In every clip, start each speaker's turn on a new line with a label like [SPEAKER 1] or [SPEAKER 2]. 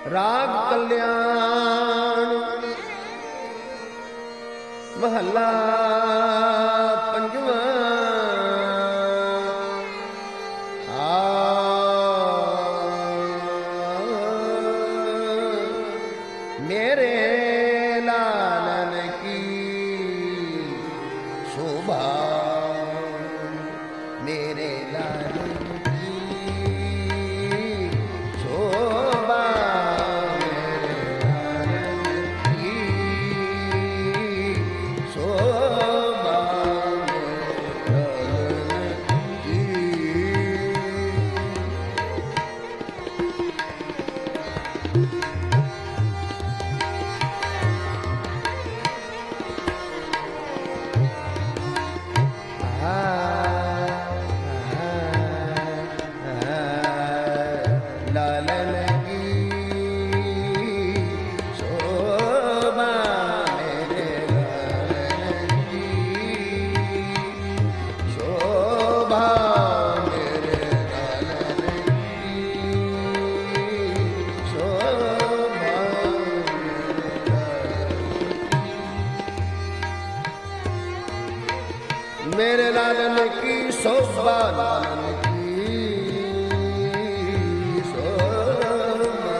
[SPEAKER 1] राग कल्याण महला पंजवा। मेरे लालन की शोभा, मेरे लालन की शोभा, मेरे लालन की शोभा, मेरे लालन की। लालन की शोभा, मेरे लालन की शोभा, मेरे लालन की शोभा, मेरे लालन की शोभा, लालन की शोभा।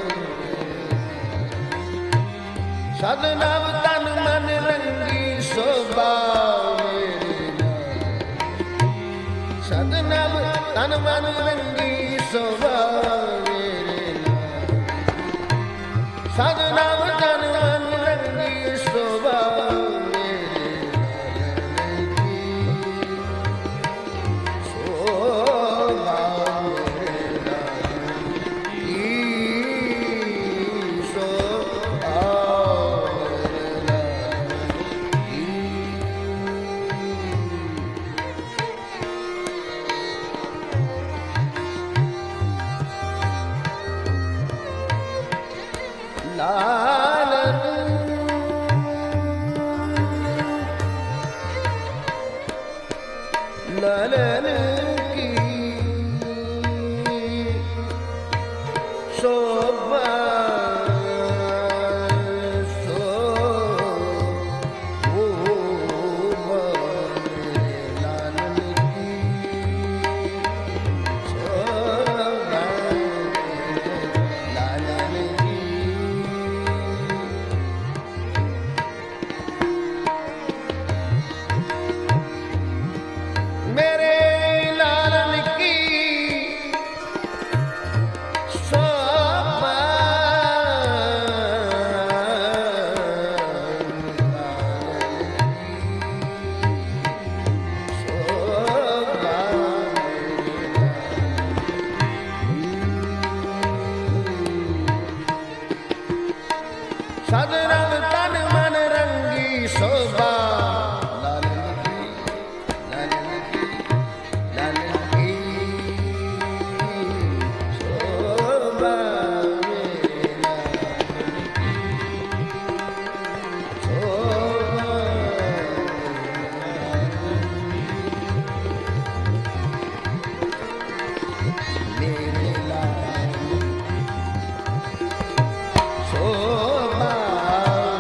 [SPEAKER 1] सदनव तन मन रंगी शोभा, मेरे सदनव तन मन रंगी शोभा, मेरे सदनव तन मन रंगी शोभा, लालन लालन की शोभा, शोभा, मेरे लालन की शोभा, लालन की। मेरे लालन की शोभा, शोभा, सदनव तन मन रंगी शोभा, लालन की, लालन की, लालन की शोभा, मेरे लालन की शोभा, मेरे लालन शोभा,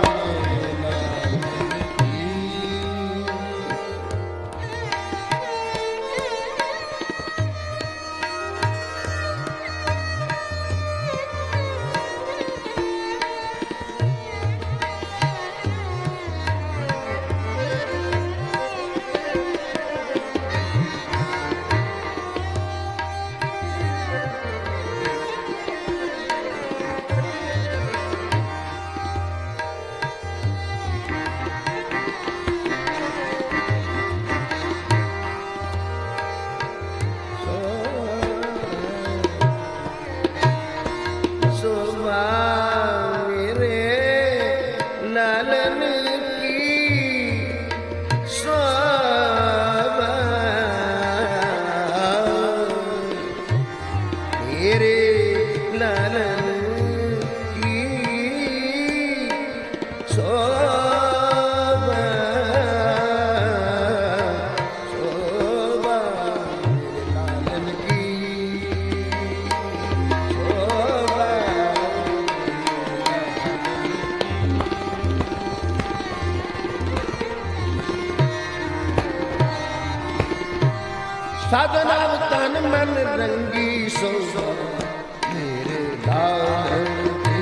[SPEAKER 1] साधना तन मन रंगी शोभा मेरे लालन की।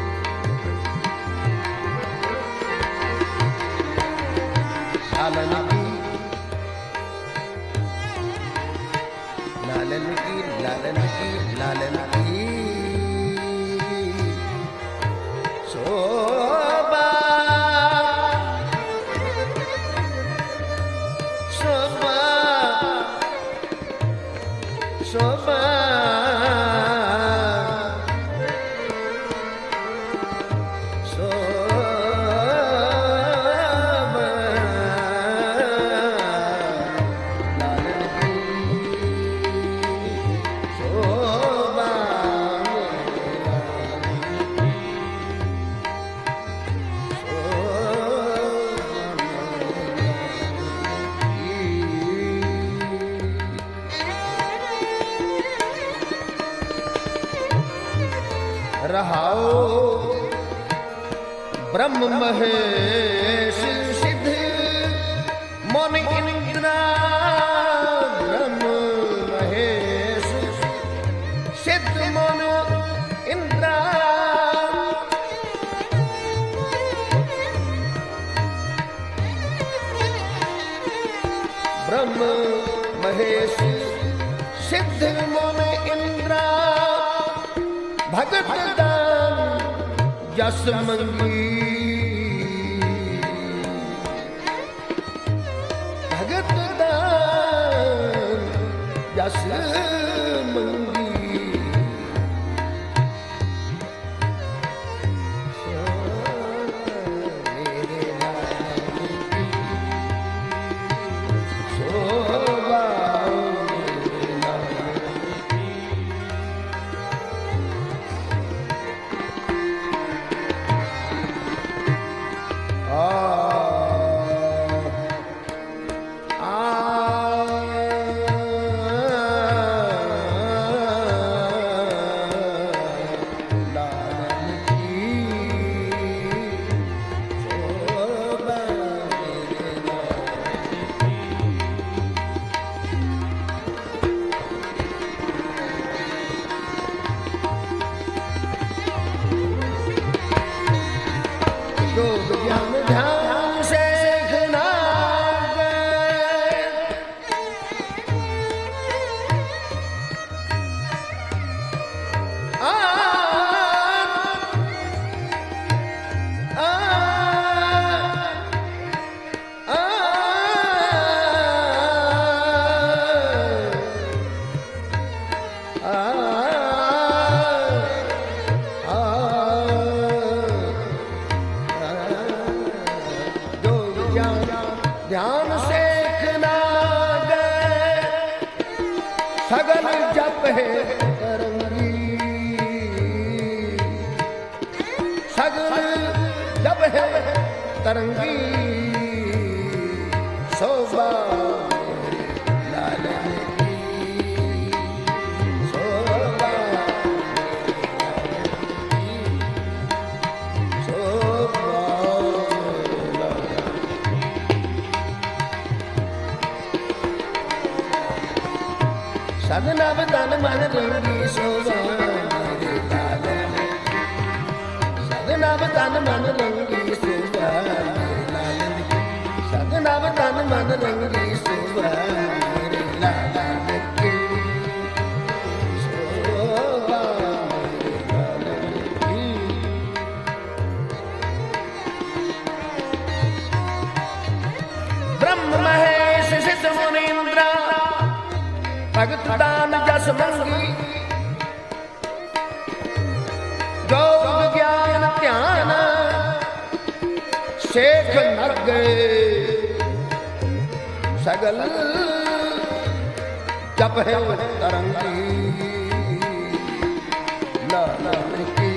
[SPEAKER 1] लालन की लालन की लालन की लालन की शोभा शोभा शोभा रहाओ ब्रह्म महेश सिद्ध मन इंद्रा ब्रह्म महेश सिद्ध मन इंद्रा ब्रह्म महेश सिद्ध मन इंद्रा भगत दान जस मंगी भगत दान जस मंगी मेरे शोभा योग ज्ञान ध्यान सेखना ध्यान सेखना सगल जप है तरंगी सगल जप है तरंगी शोभा लालन की शोभा शोभा सदना तन मन रंगी शोभा मेरे लालन सदना तन मन रंगी शोभा मेरे लालन सदना तन मन रंगी शोभा मेरे लालन की शोभा मेरे लालन की। ब्रह्म महेश सिद्ध मुनीन्द्रा भगत दान जस मंगी योग ज्ञान ध्यान शेख नर गए सगल जप है तरंगी लालन की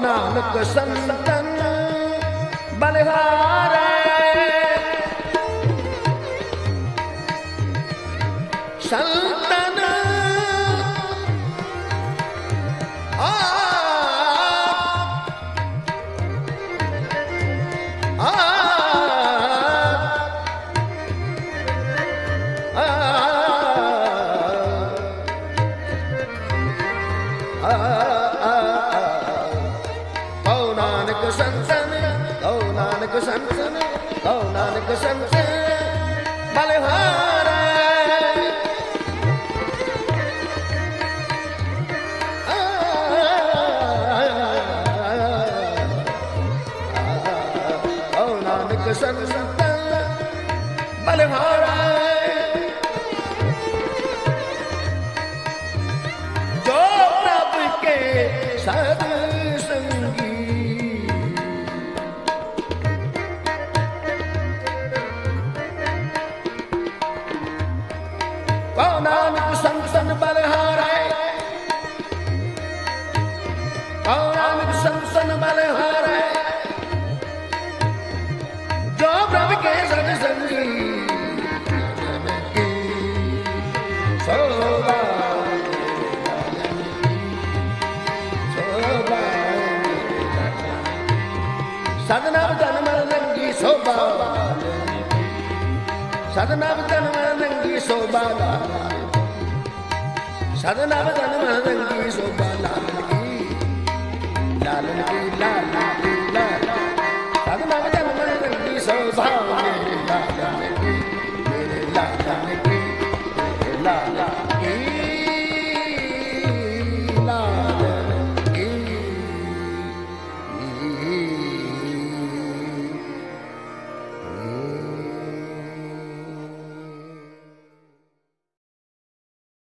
[SPEAKER 1] नानक संतन बलिहारे संतन नानक संतन नानक संतन बलिहारे नानक संतन बलिहारे जो प्रभु के सद संगी नानक संतन बलिहारे नानक संतन बलिहारे जो प्रभु के सत्संगी शोभा सदना बदन मन नंगी शोभा सदना बदन मन नंगी शोभा सदना बदन मन नंगी शोभा लालन की लालन की लालन की लालन सदना बदन मन नंगी शोभा